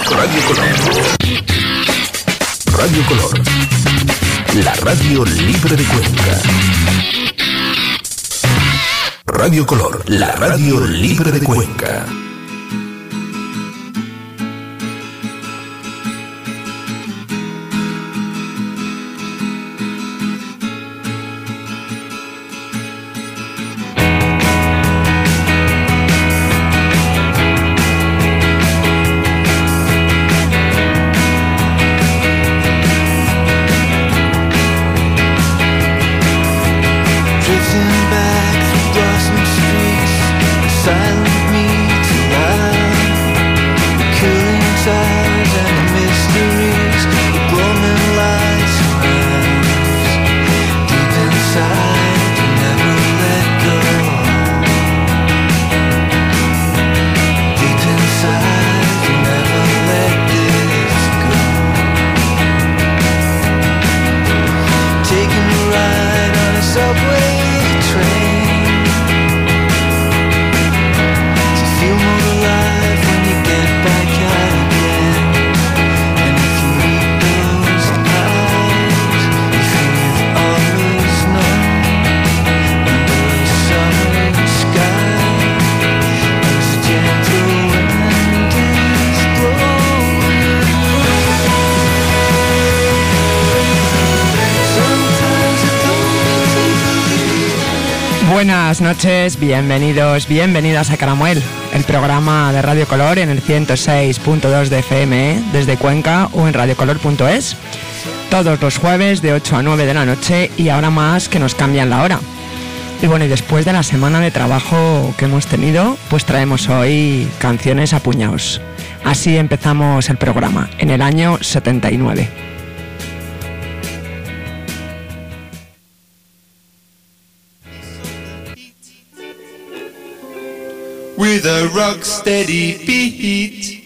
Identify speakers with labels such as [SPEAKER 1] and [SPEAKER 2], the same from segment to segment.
[SPEAKER 1] Radio Color. Radio Color. La radio libre de Cuenca. Radio Color, la radio libre de Cuenca.
[SPEAKER 2] Buenas noches, bienvenidos, bienvenidas a Caramuel, el programa de Radio Color en el 106.2 de FM desde Cuenca o en radiocolor.es. Todos los jueves de 8 a 9 de la noche y ahora más que nos cambian la hora. Y bueno, y después de la semana de trabajo que hemos tenido, pues traemos hoy canciones a puñados. Así empezamos el programa, en el año 79.
[SPEAKER 3] With a rock steady beat,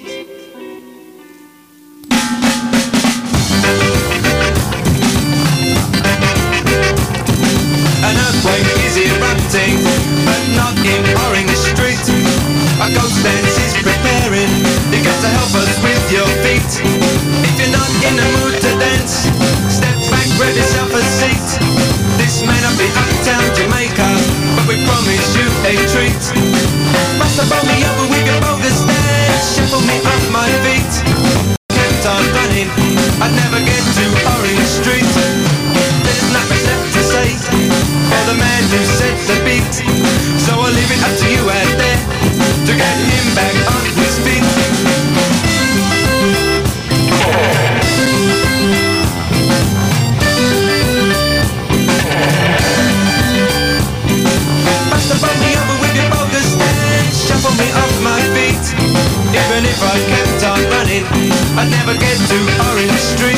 [SPEAKER 3] an earthquake is erupting, but not in Orange Street. A ghost dance is preparing, you got to help us with your feet. If you're not in the mood to dance, step back, grab yourself a seat. This may not be uptown Jamaica, but we promise you a treat. Must have brought me over with your bogus dance, shuffle me off my feet. Kept on running, I'd never get to Orange Street. There's nothing left to say for the man who set the beat. So I'll leave it up to you out there to get him back on his feet. Must have brought me over with your bogus dance, shuffle me off my feet. Even if I kept on running, I'd never get to Orange Street.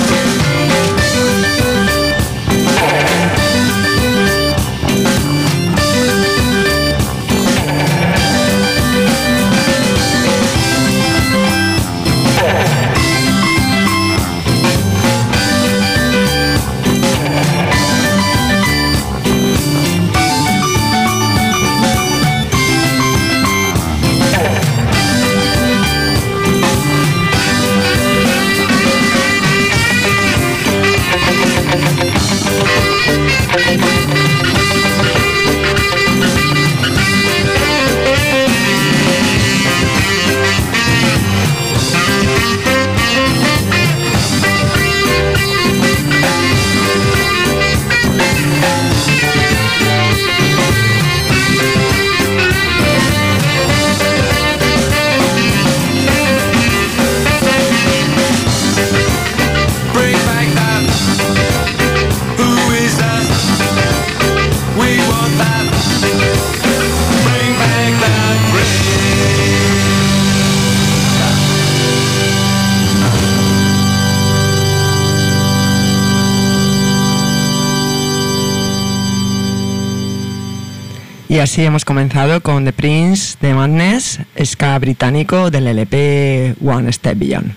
[SPEAKER 2] Y así hemos comenzado con The Prince, The Madness, ska británico del LP One Step Beyond.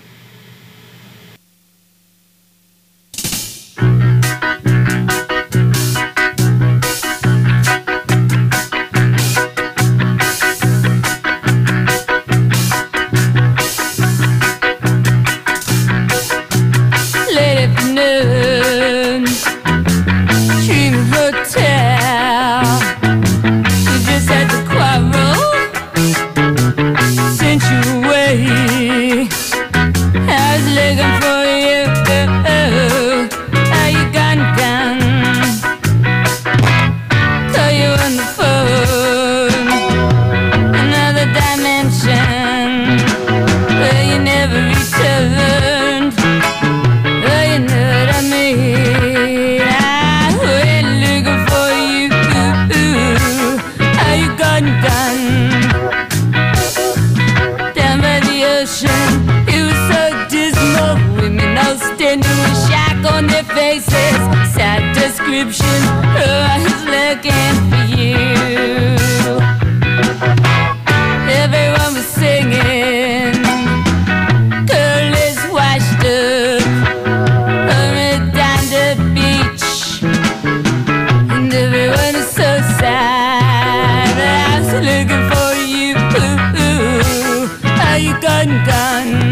[SPEAKER 4] faces, sad description, I was looking for you. Everyone was singing, girl is washed up, hurried down the beach, and everyone is so sad. I was looking for you. Are you gone, gone?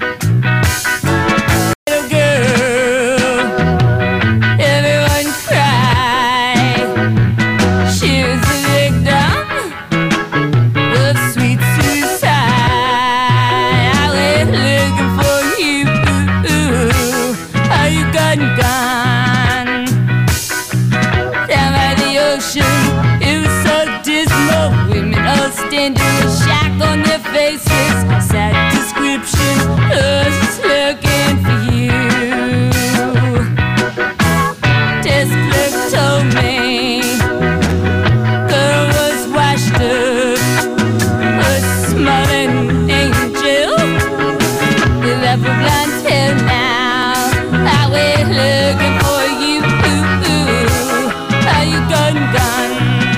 [SPEAKER 4] Little girl, everyone cried. She was a victim of sweet suicide. I went looking for you. Are you gone, gone? Down by the ocean, it was so dismal. Women all standing with shock on their faces. Sad description, I was just looking for you. Desk clerk told me, girl was washed up, a smiling angel, without a blonde hair now. I went looking for you. Are you gone, gone?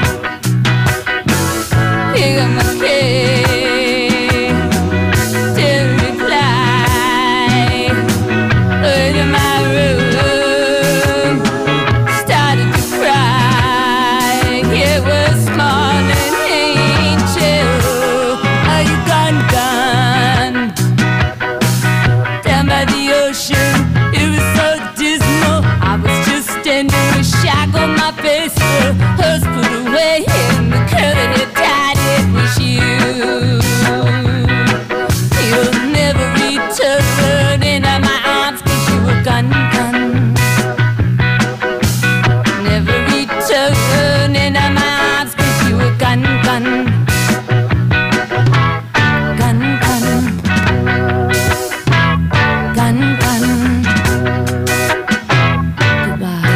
[SPEAKER 4] Pick up my key, didn't reply. Went in my room, started to cry. It was smiling angel. Are you gone, gone? Down by the ocean, it was so dismal. I was just standing with shock on my face. The hers put away in the curly hair tied. It was you. You'll never return into my arms 'cause you were gone, gone. Never return into my arms 'cause you were gone, gone. Gone, gone. Gone, gone. Goodbye.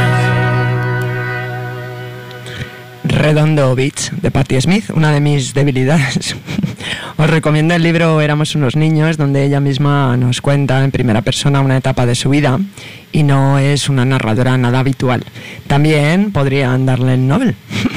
[SPEAKER 2] Redondo Beach, de Patti Smith, una de mis debilidades. Os recomiendo el libro Éramos unos niños, donde ella misma nos cuenta en primera persona una etapa de su vida y no es una narradora nada habitual. También podrían darle el Nobel.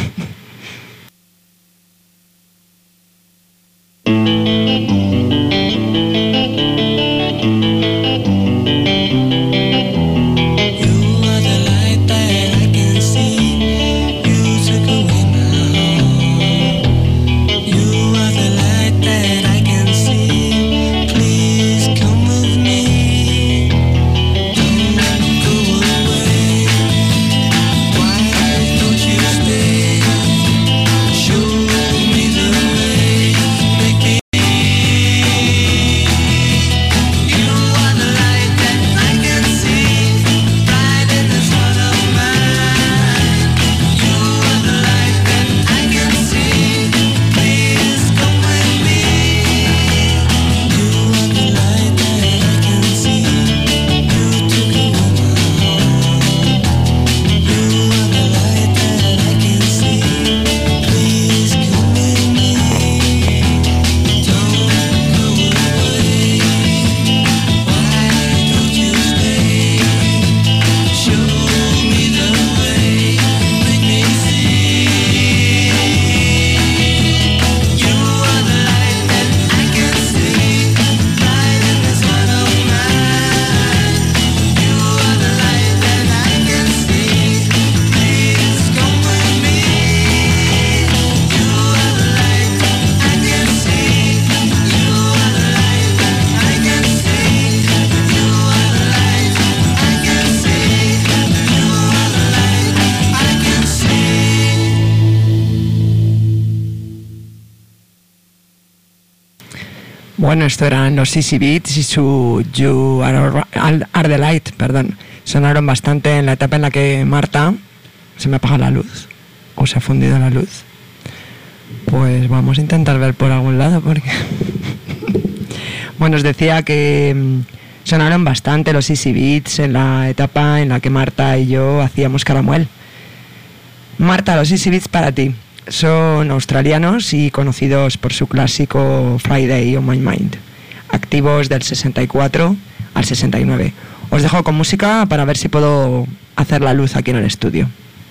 [SPEAKER 2] Bueno, esto eran los Easy Beats y su You Are the Light, perdón. Sonaron bastante en la etapa en la que Marta se me apaga la luz o se ha fundido la luz. Pues vamos a intentar ver por algún lado porque... Bueno, os decía que sonaron bastante los Easy Beats en la etapa en la que Marta y yo hacíamos Caramuel. Marta, los Easy Beats para ti. Son australianos y conocidos por su clásico Friday on My Mind, activos del 64 al 69. Os dejo con música para ver si puedo hacer la luz aquí en el estudio.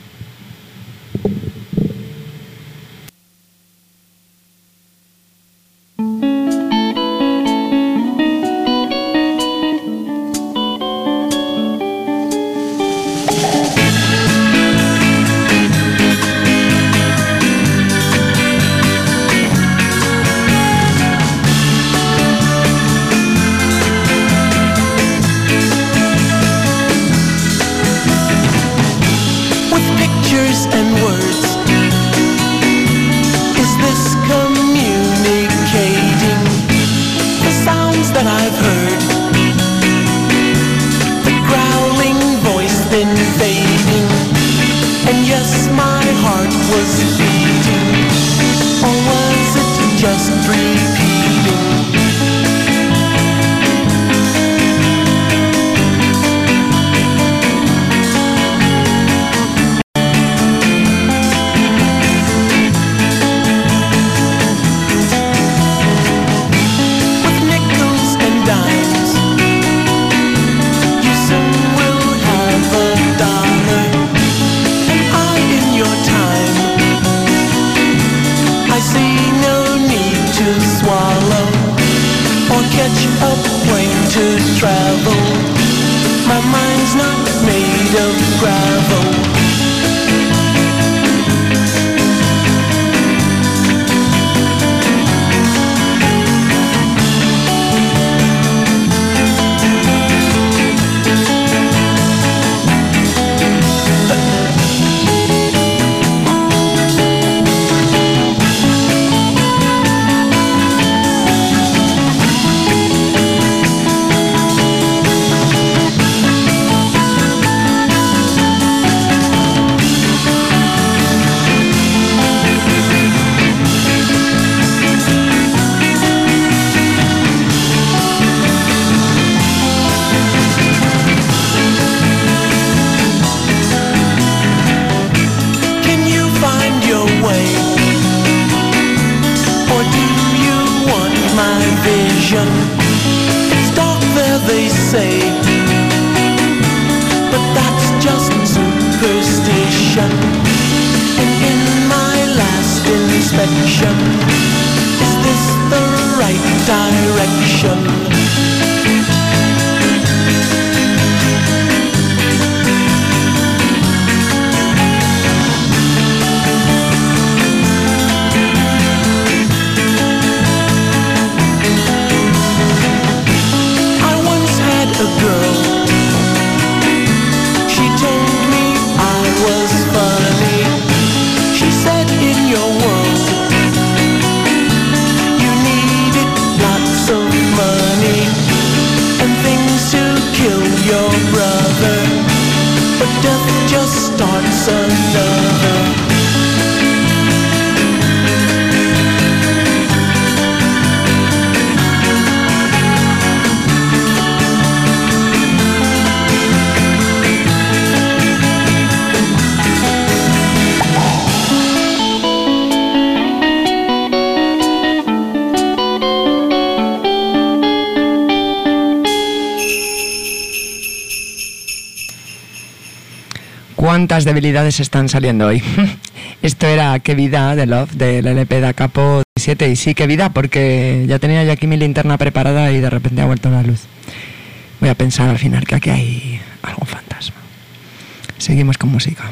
[SPEAKER 2] ¿Cuántas debilidades están saliendo hoy? Esto era Qué vida de Love del LP Da Capo 17. Y sí, qué vida, porque ya tenía yo aquí mi linterna preparada y de repente ha vuelto la luz. Voy a pensar al final que aquí hay algún fantasma. Seguimos con música.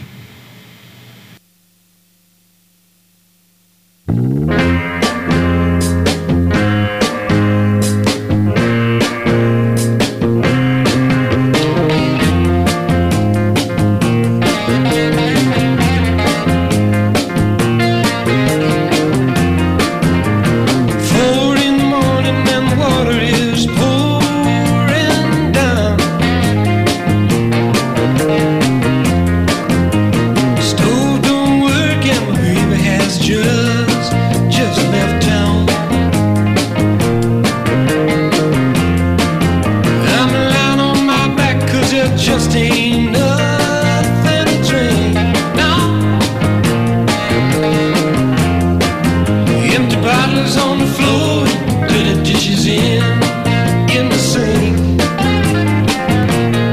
[SPEAKER 5] in the sink.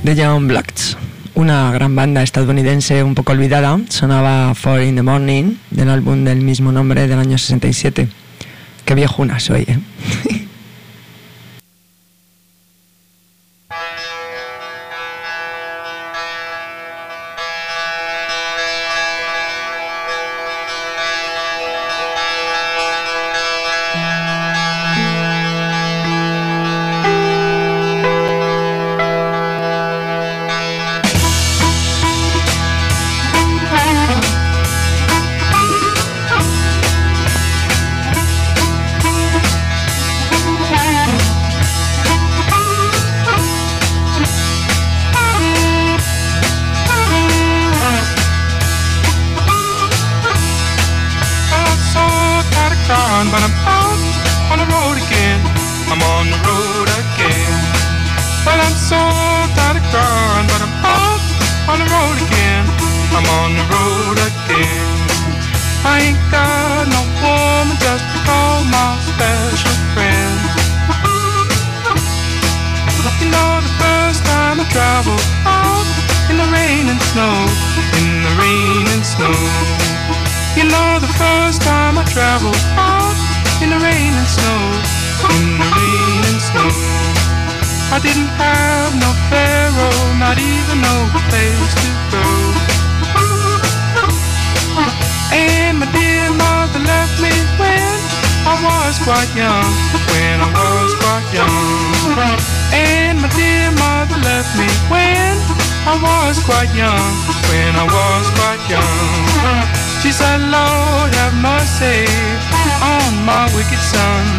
[SPEAKER 2] The Young Bloods, una gran banda estadounidense un poco olvidada, sonaba 4 in the Morning del álbum del mismo nombre del año 67. Qué viejuna soy, ¿eh?
[SPEAKER 5] I didn't have no pharaoh, not even no place to go. And my dear mother left me when I was quite young, when I was quite young. And my dear mother left me when I was quite young, when I was quite young. She said, Lord, have mercy on my wicked son.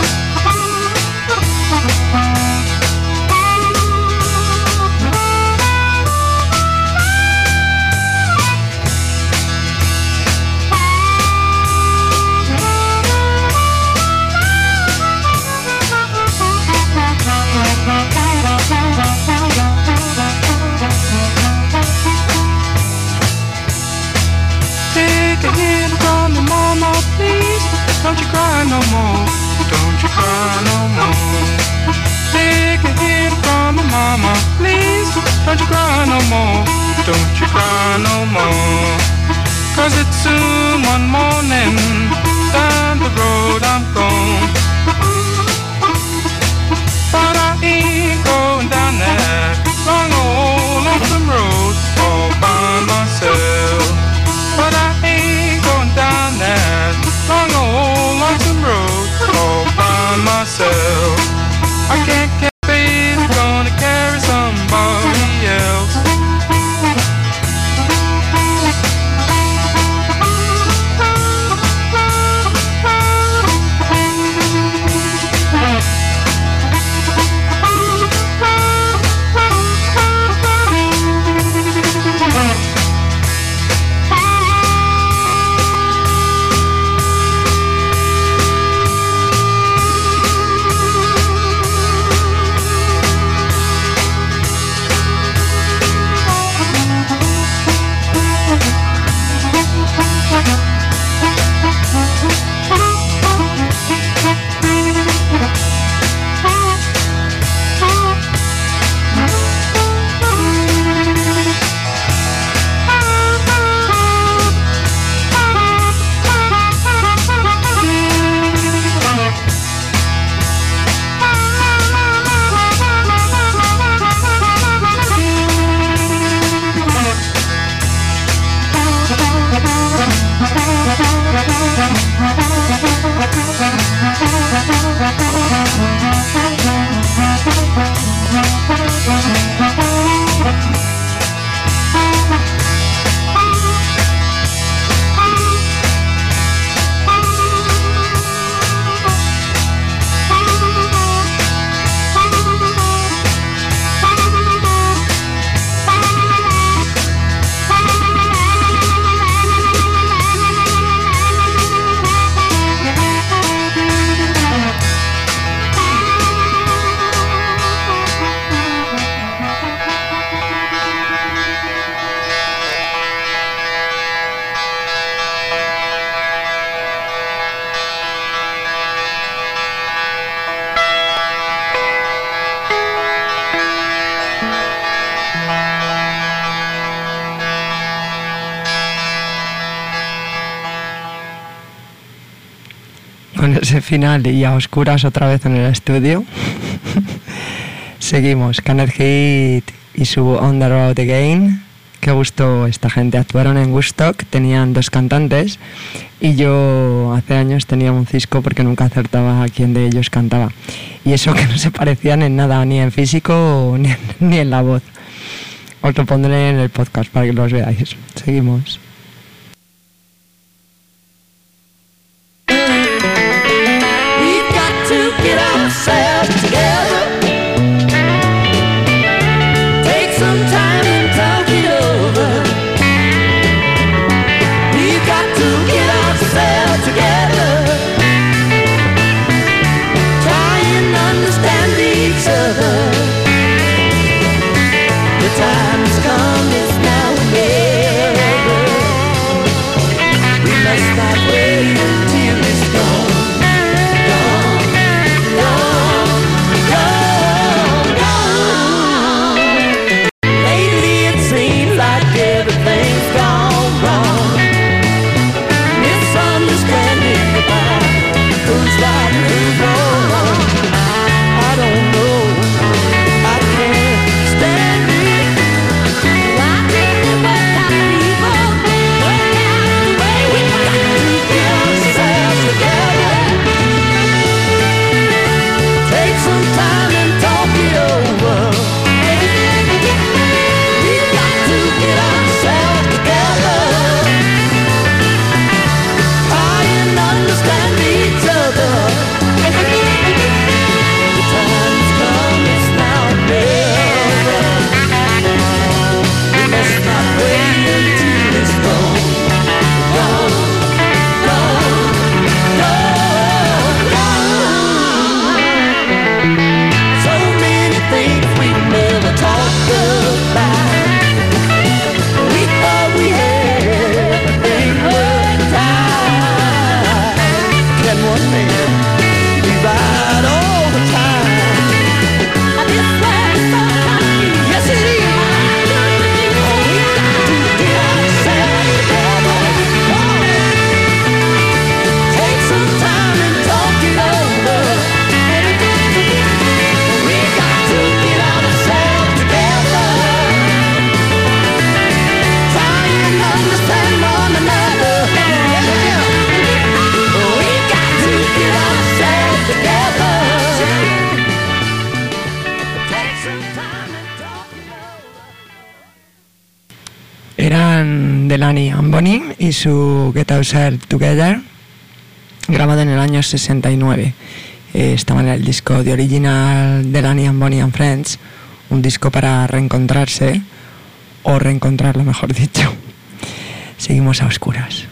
[SPEAKER 5] Take a hint from me, mama, please. Don't you cry no more. Don't you cry no more. Take a hint from me, mama, please. Don't you cry no more. Don't you cry no more. 'Cause it's soon one morning. Down the road I'm gone. But I ain't going down that long old lonesome road all by myself. But I ain't going down that long old lonesome road all by myself. I can't carry, gonna carry somebody else.
[SPEAKER 2] ese final y a oscuras otra vez en el estudio. Seguimos, Kenneth Heat y su On the Road Again. Qué gusto esta gente. Actuaron en Woodstock, tenían 2 cantantes y yo hace años tenía un cisco porque nunca acertaba a quién de ellos cantaba. Y eso que no se parecían en nada, ni en físico ni en la voz. Os lo pondré en el podcast para que los veáis. Seguimos.
[SPEAKER 6] We've got to get ourselves together. Take some time and talk it over. We've got to get ourselves together. Try and understand each other. The time's come, it's now or never. We must not wait until it's gone.
[SPEAKER 2] Eran Delaney and Bonnie y su Get Ourselves Together, grabado en el año 69. Estaba en el disco de original Delaney and Bonnie and Friends, un disco para reencontrarse, o reencontrarlo mejor dicho. Seguimos a oscuras.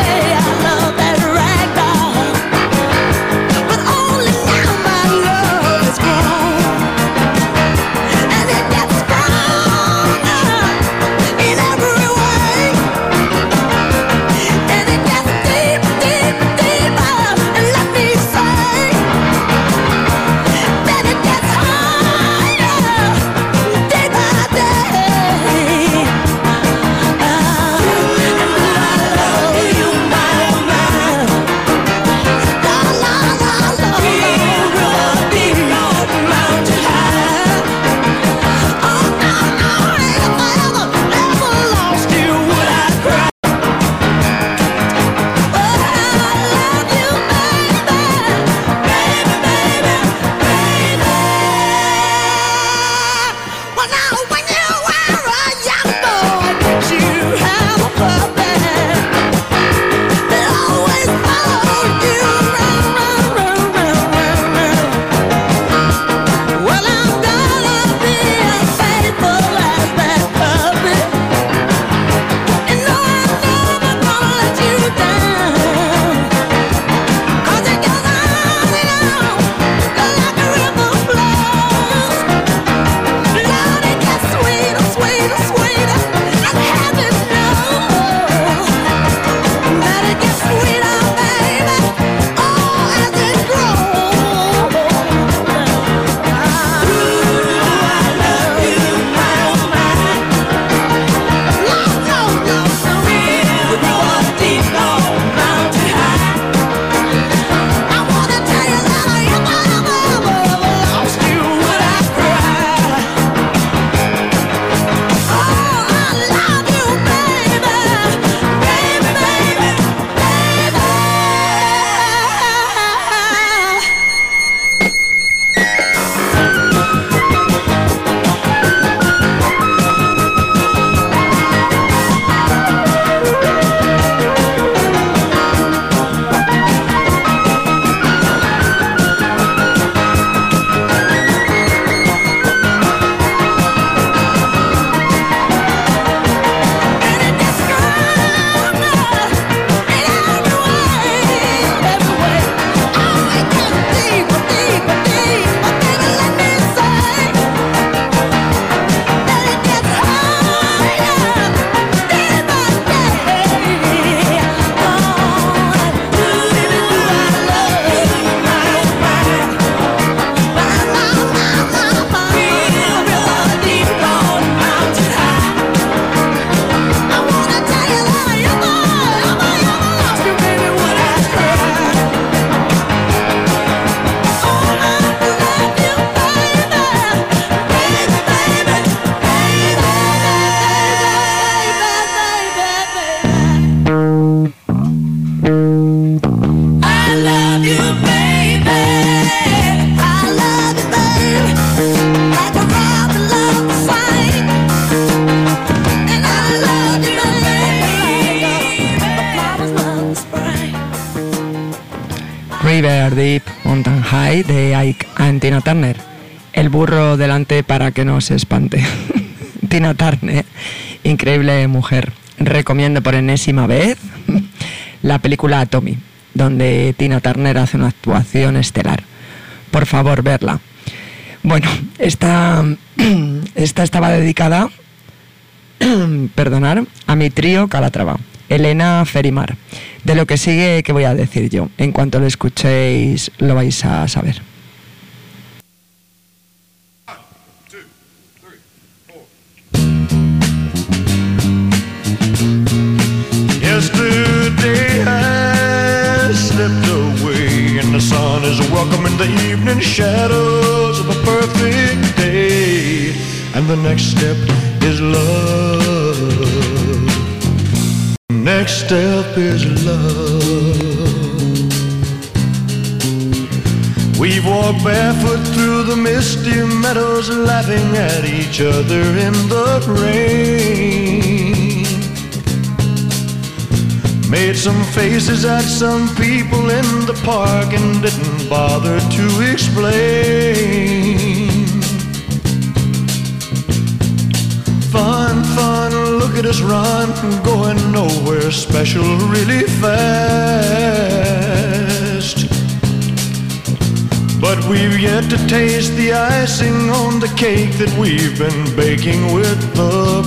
[SPEAKER 6] But only now my love
[SPEAKER 2] River Deep Mountain High de Ike and Tina Turner. El burro delante para que no se espante. Tina Turner, increíble mujer. Recomiendo por enésima vez la película Tommy, donde Tina Turner hace una actuación estelar. Por favor, verla. Bueno, esta estaba dedicada perdonar, a mi trío Calatrava, Elena, Fer y Mar. De lo que sigue, ¿qué voy a decir yo? En cuanto lo escuchéis, lo vais a saber.
[SPEAKER 7] Yesterday I slipped away and the sun is welcoming the evening shadows of a perfect day, and the next step is love. Next step is love. We've walked barefoot through the misty meadows, laughing at each other in the rain. Made some faces at some people in the park and didn't bother to explain. Fun, fun, look at us run, going nowhere special, really fast. But we've yet to taste the icing on the cake that we've been baking with the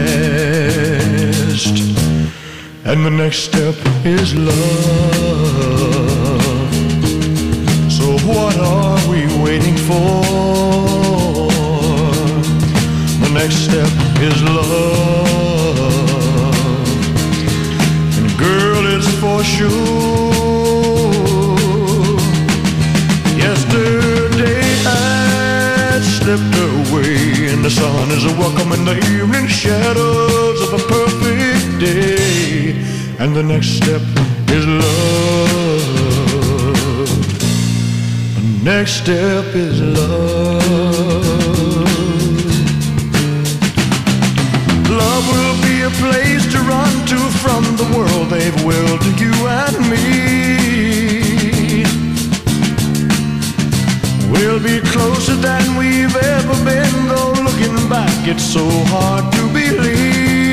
[SPEAKER 7] past. And the next step is love. So what are we waiting for? The next step is love. And girl, it's for sure. Yesterday I slipped away and the sun is welcoming the evening shadows of a perfect day. And the next step is love. The next step is love. Love will be a place to run to from the world they've willed to you and me. We'll be closer than we've ever been, though looking back it's so hard to believe.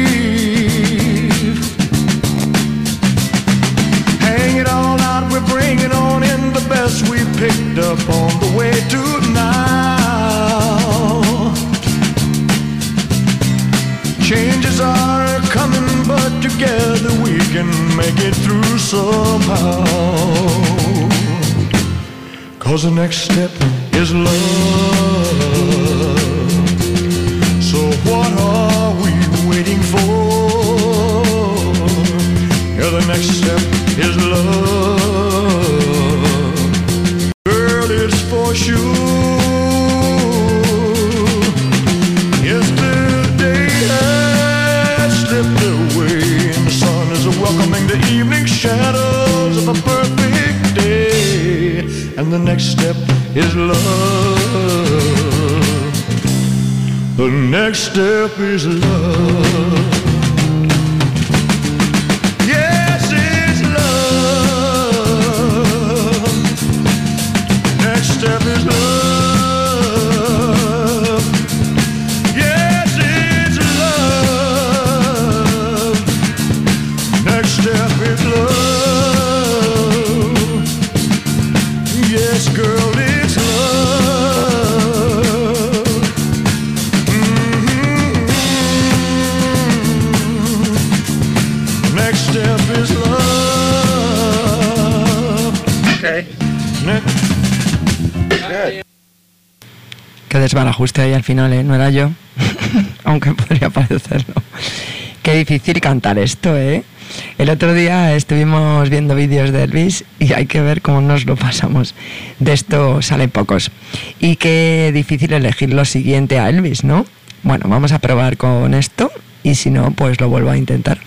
[SPEAKER 7] Hang it all out, we're bringing on in the best we picked up on the way to now. Changes are coming, but together we can make it through somehow. 'Cause the next step is love. So what are we waiting for? Yeah, the next step is love. Girl, it's for sure. Yesterday has slipped away, and the sun is welcoming the evening shadows of a perfect day. And the next step is love. The next step is love. Yes, it's love. Next step is love. Yes, it's love. Next step is love. Yes, girl, it's love. Next step is love.
[SPEAKER 8] Okay.
[SPEAKER 2] Qué desbarajuste ahí al final, ¿eh? No era yo, aunque podría parecerlo. Qué difícil cantar esto, ¿eh? El otro día estuvimos viendo vídeos de Elvis y hay que ver cómo nos lo pasamos. De esto salen pocos. Y qué difícil elegir lo siguiente a Elvis, ¿no? Bueno, vamos a probar con esto y si no, pues lo vuelvo a intentar.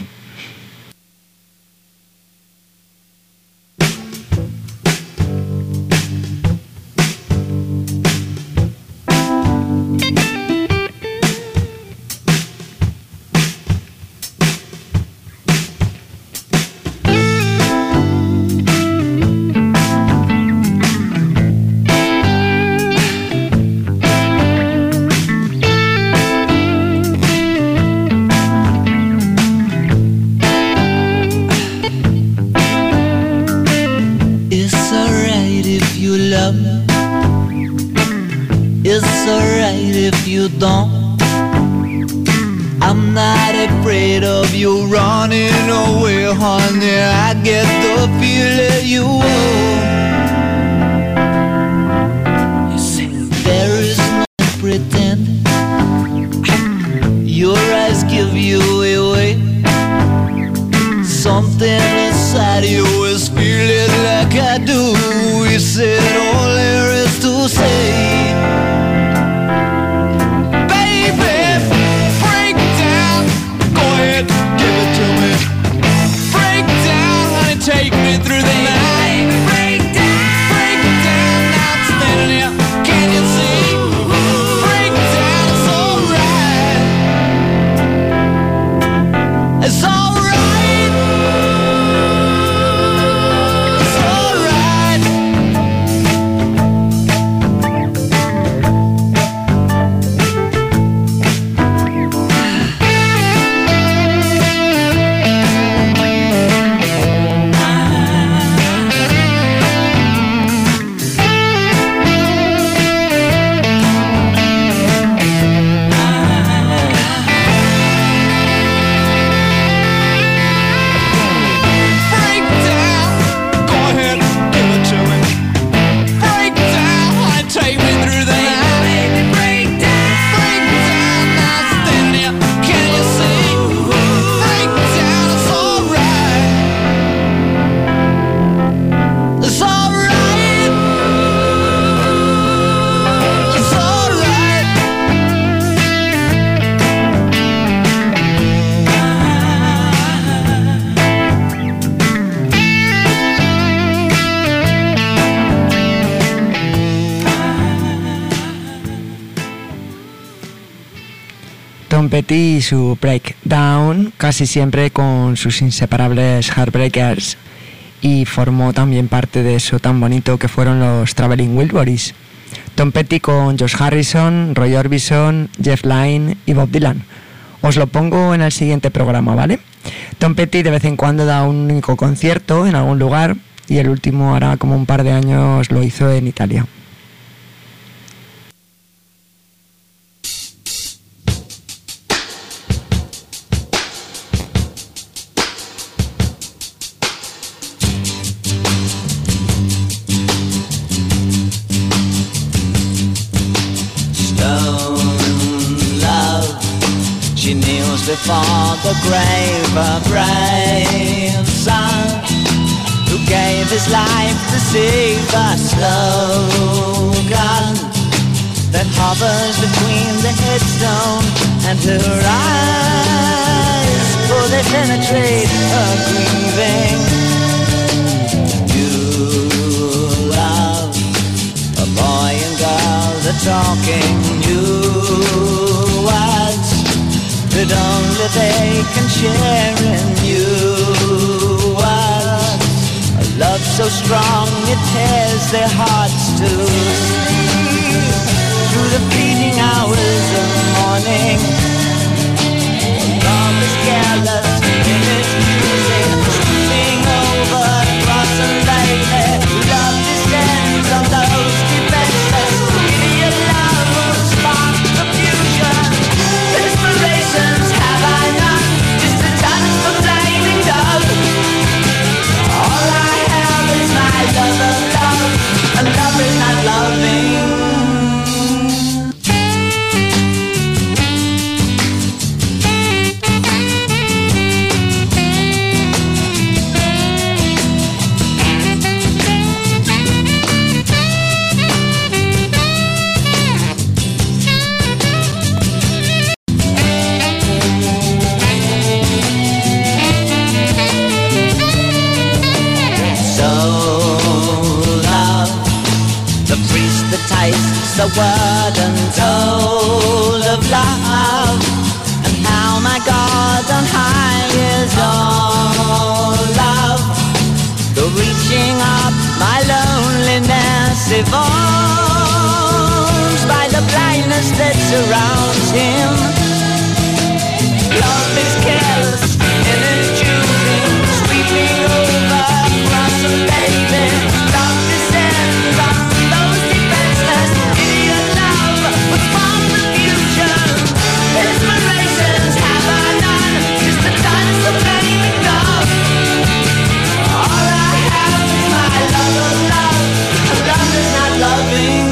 [SPEAKER 6] It's alright if you don't. I'm not afraid of you running away, honey. I get the feeling you won't. You see, there is no pretending. Your eyes give you away. Something inside you is feeling like I do. We said all there is to say. Take me through the night. Break down, now I'm standing here. Can you see? Break down, it's alright. It's alright. It's alright.
[SPEAKER 2] Tom Petty y su Breakdown, casi siempre con sus inseparables Heartbreakers, y formó también parte de eso tan bonito que fueron los Traveling Wilburys. Tom Petty con Josh Harrison, Roy Orbison, Jeff Lynne y Bob Dylan. Os lo pongo en el siguiente programa, ¿vale? Tom Petty de vez en cuando da un único concierto en algún lugar y el último hará como un par de años lo hizo en Italia.
[SPEAKER 6] before the grave, a brave son who gave his life to save a slogan that hovers between the headstone and her eyes, for they penetrate her grieving. You love a boy and girl, the talking new words that only they can share in you. A love so strong it tears their hearts to sleep through the fleeting hours of morning. Love is careless in its music, sweeping over cross and baby. Love descends on those defenseless. Idiot love will spark confusion. Inspirations have I none, just a touch of flaming dove. All I have is my love of love, and love is not loving. The word untold of love, and how my God on high is all love. The reaching up my loneliness evolves by the blindness that surrounds him. Love is careless in its choosing, sweeping over across a baby. Love descends on those defenseless. Inspirations have I none, just a touch of flaming love. All I have is my love of love, and love is not loving.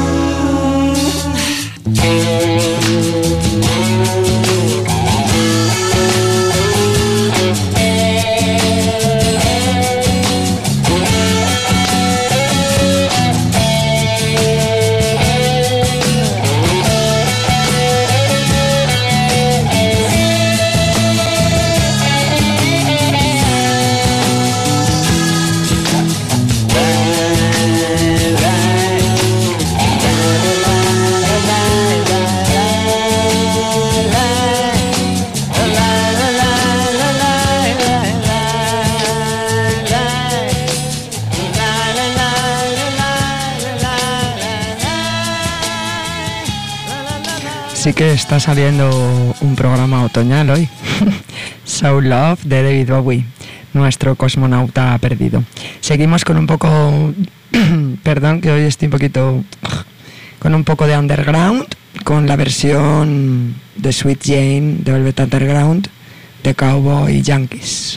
[SPEAKER 2] Sí que está saliendo un programa otoñal hoy. Soul Love de David Bowie, nuestro cosmonauta perdido. Seguimos con un poco... perdón, que hoy estoy un poquito... con un poco de underground, con la versión de Sweet Jane de Velvet Underground de Cowboy Yankees.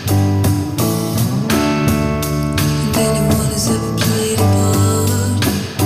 [SPEAKER 8] Anyone who's ever played a part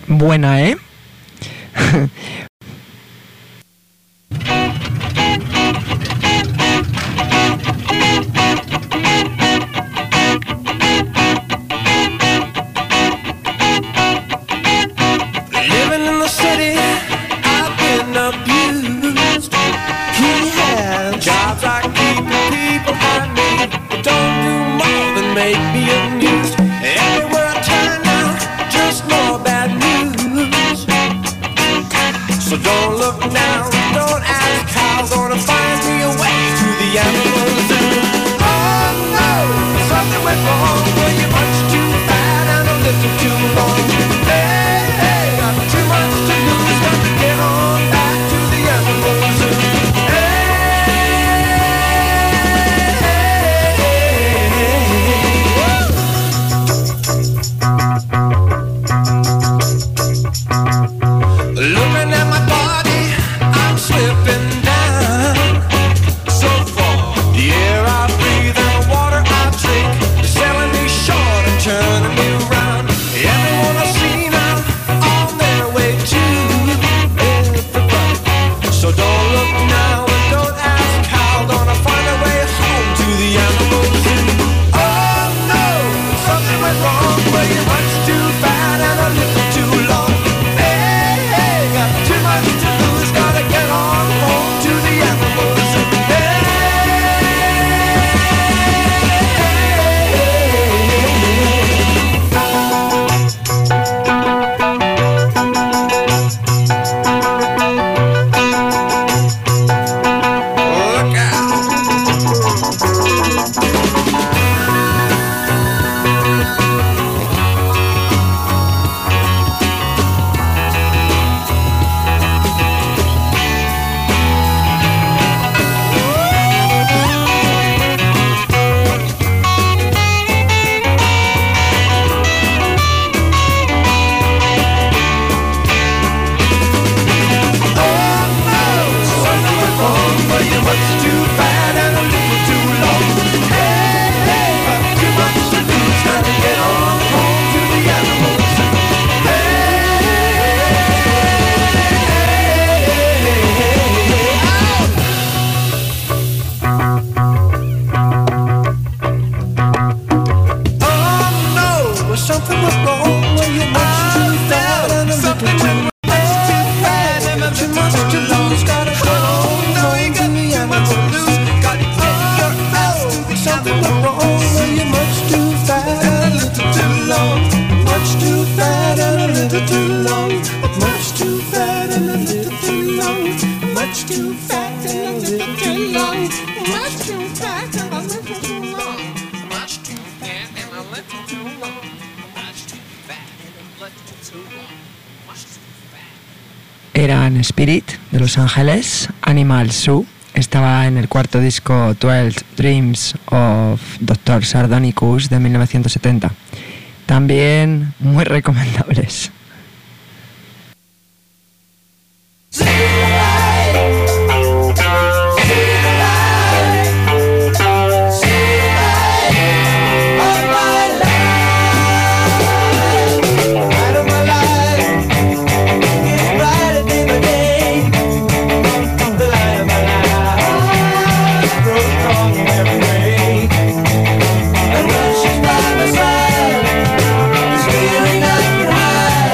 [SPEAKER 2] Buena, ¿eh?
[SPEAKER 3] Living in the city, I've been abused. He has jobs like keeping people I need, but don't do more than make me amused. Everywhere I turn now, just more bad news. So don't look now, don't ask how, gonna find me a way to the animal zoo. Oh no, something went wrong, well you're much too fat and a little too long. Hey, hey, got too much to lose, got to get on back to the animal zoo. Looking at my body, I'm slipping down so far. The air I breathe and the water I drink is selling me short and turning me round. Everyone I see now on their way to everybody. So don't look now and don't ask how, gonna find a way home to the animal zoo. Oh no, something went wrong, well you're much too fat and a little too long. Too much to lose, gotta get on home to the animals. Look out. Something was wrong, well you're much too fat and a little too fat and a too much to lose, gotta go home, no you got me animal loose, gotta get your ass to the something was wrong, well you're much too fat and a little too long, much too fat and a little too long, much too fat and a little too long, much too fat and a little too long, much too fat and a little too long, much too fat and a little too long.
[SPEAKER 2] Eran Spirit de Los Ángeles, Animal Zoo. Estaba en el cuarto disco 12 Dreams of Dr. Sardonicus de 1970. También muy recomendables.
[SPEAKER 3] She's by my side, it's feeling like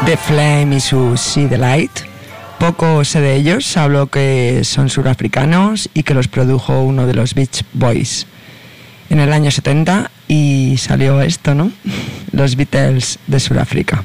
[SPEAKER 2] The Flame y su See the Light. Poco sé de ellos, hablo que son surafricanos y que los produjo uno de los Beach Boys en el año 70 y salió esto, ¿no? Los Beatles de Sudáfrica.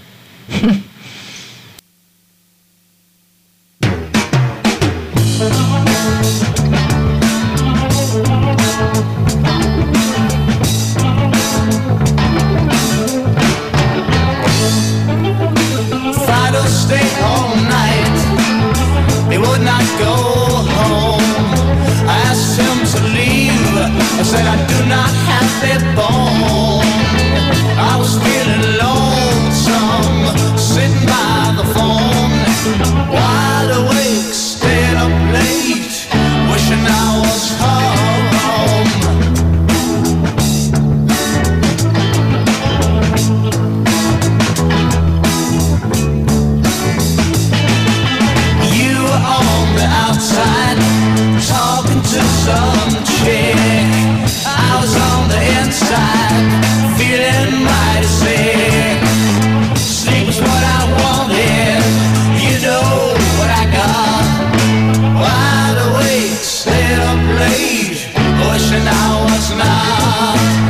[SPEAKER 6] I said I do not have that bone. I was feeling lonesome, sitting by the phone, wide awake, staying up late, wishing I was home. You were on the outside, talking to some chick. I was on the inside, feeling mighty sick. Sleep was what I wanted, you know what I got. Wide awake, stayed up late, wishing I was not.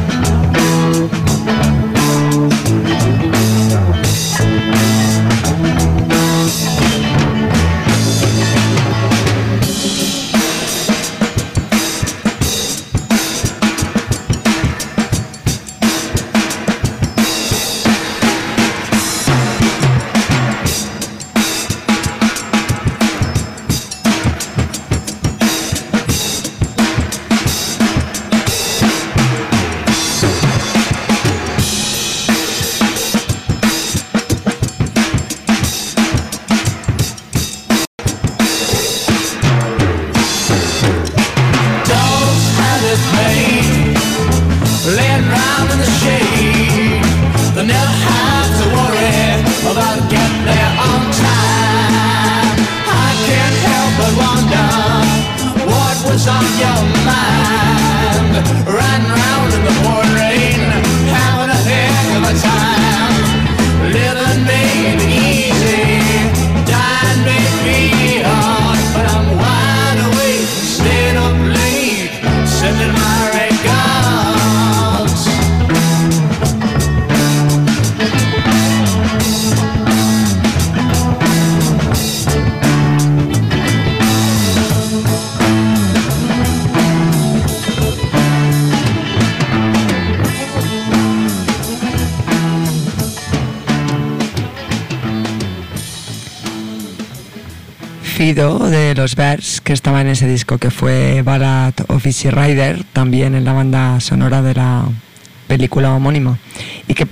[SPEAKER 2] De los Bears, que estaba en ese disco que fue Ballad of Easy Rider, también en la banda sonora de la película homónima, y que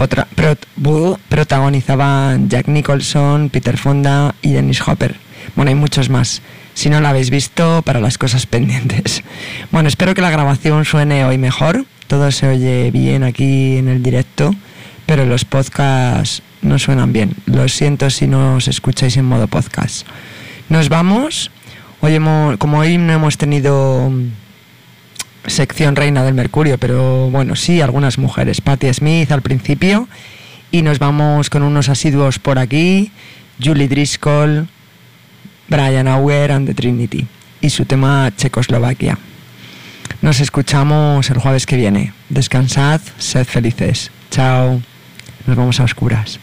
[SPEAKER 2] protagonizaban Jack Nicholson, Peter Fonda y Dennis Hopper. Bueno, hay muchos más. Si no la habéis visto, para las cosas pendientes. Bueno, espero que la grabación suene hoy mejor. Todo se oye bien aquí en el directo, pero los podcasts no suenan bien. Lo siento si no os escucháis en modo podcast. Nos vamos. Como hoy no hemos tenido sección Reina del Mercurio, pero bueno, sí, algunas mujeres. Patti Smith al principio. Y nos vamos con unos asiduos por aquí. Julie Driscoll, Brian Auer and the Trinity. Y su tema Checoslovaquia. Nos escuchamos el jueves que viene. Descansad, sed felices. Chao. Nos vamos a oscuras.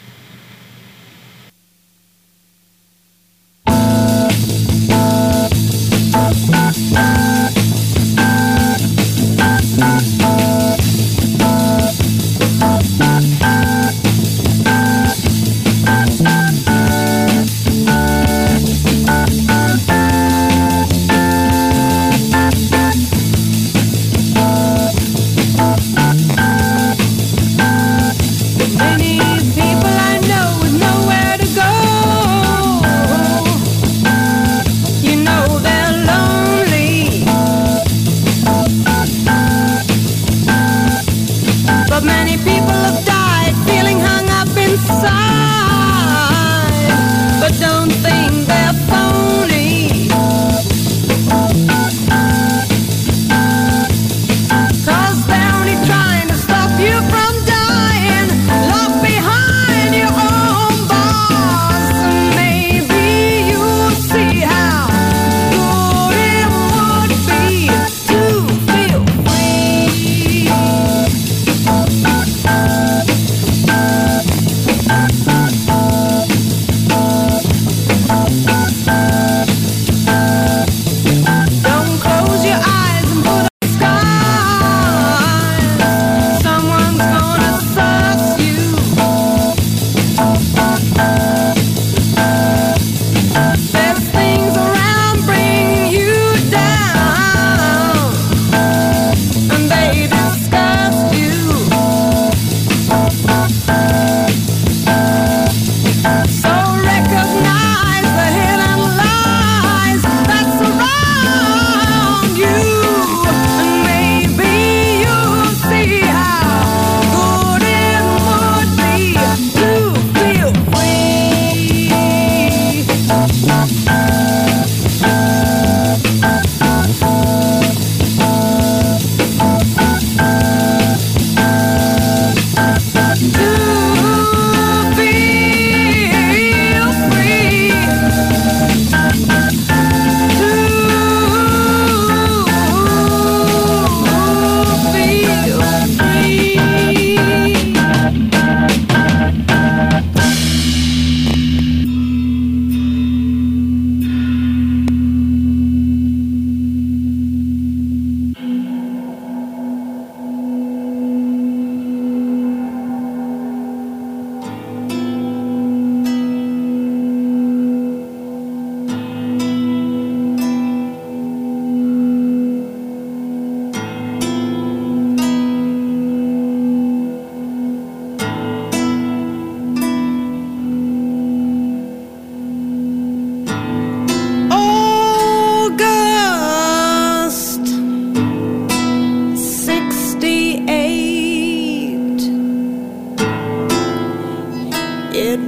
[SPEAKER 8] Trying to stop you from dying, locked behind your own bars.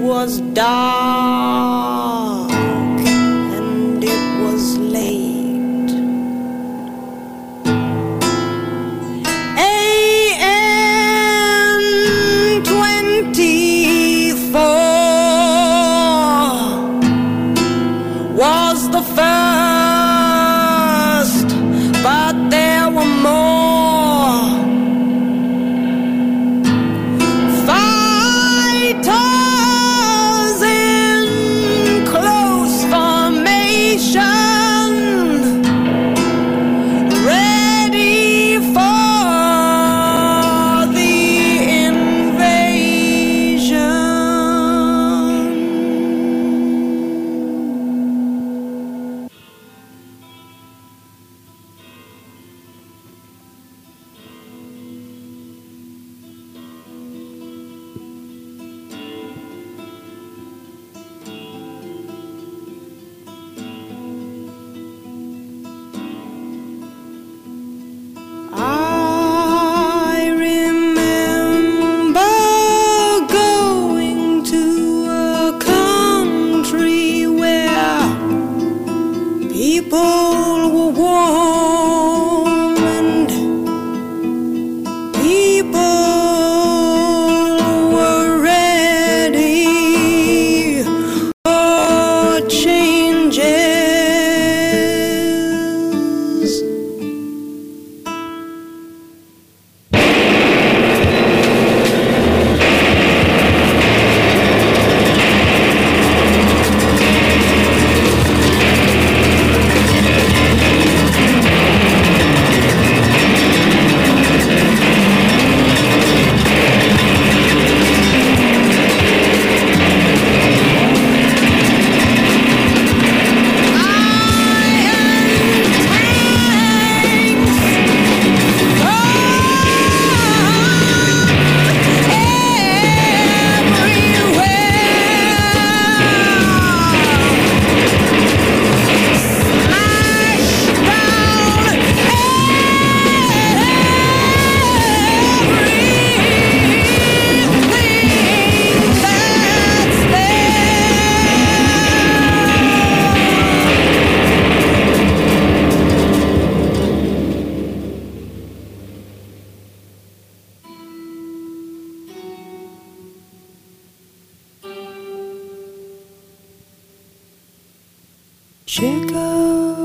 [SPEAKER 8] was dark and it was late. AM 24 was the first, but there were more. Fighters in close formation, ready for the invasion. I remember going to a country where people were warm and people were ready for changes. Chicago.